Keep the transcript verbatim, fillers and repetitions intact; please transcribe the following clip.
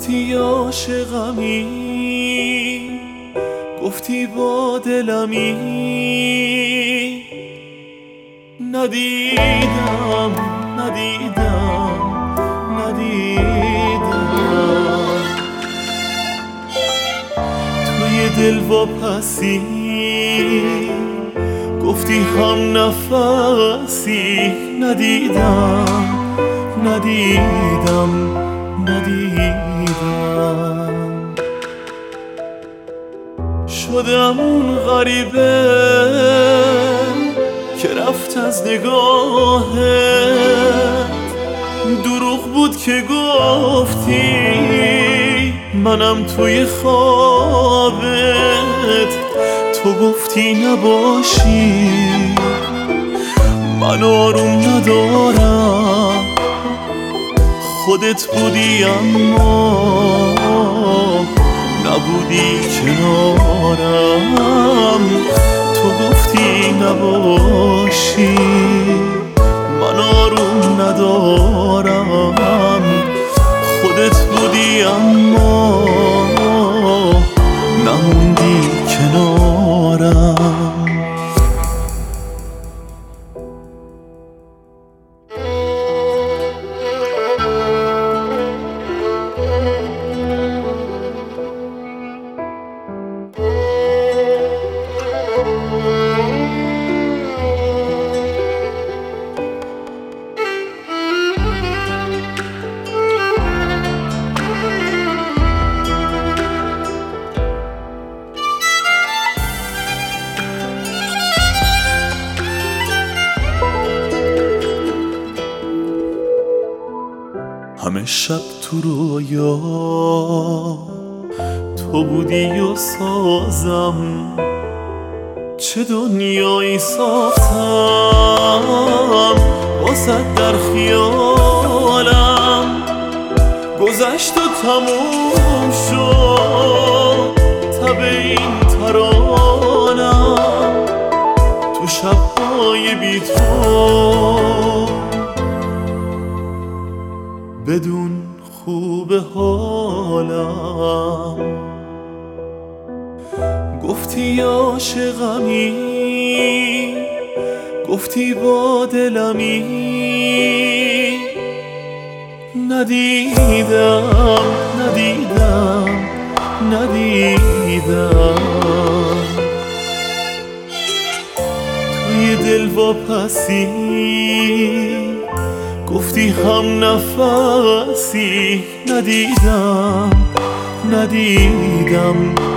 گفتی عاشقمی، گفتی با دلمی، ندیدم ندیدم ندیدم توی دل واپسی، گفتی هم نفسی، ندیدم ندیدم ندیدم شدم اون غریبه که رفت از نگاهت، دروغ بود که گفتی منم توی خوابت، تو گفتی نباشی من آروم ندارم، خودت بودی اما نبودی کنارم، تو گفتی نباشی من آروم ندارم، خودت بودی اما نموندی کنارم. همه شب تو رویا تو بودی و سازم، چه دنیایی ساختم واسه در خیالم، گذشت و تموم شد تب این ترانم، تو شب‌های بی تو بدون خوب حالم، گفتی عاشقمی، گفتی با دلمی، ندیدم ندیدم ندیدم توی دل واپسی، گفتی هم نفسی، ندیدم ندیدم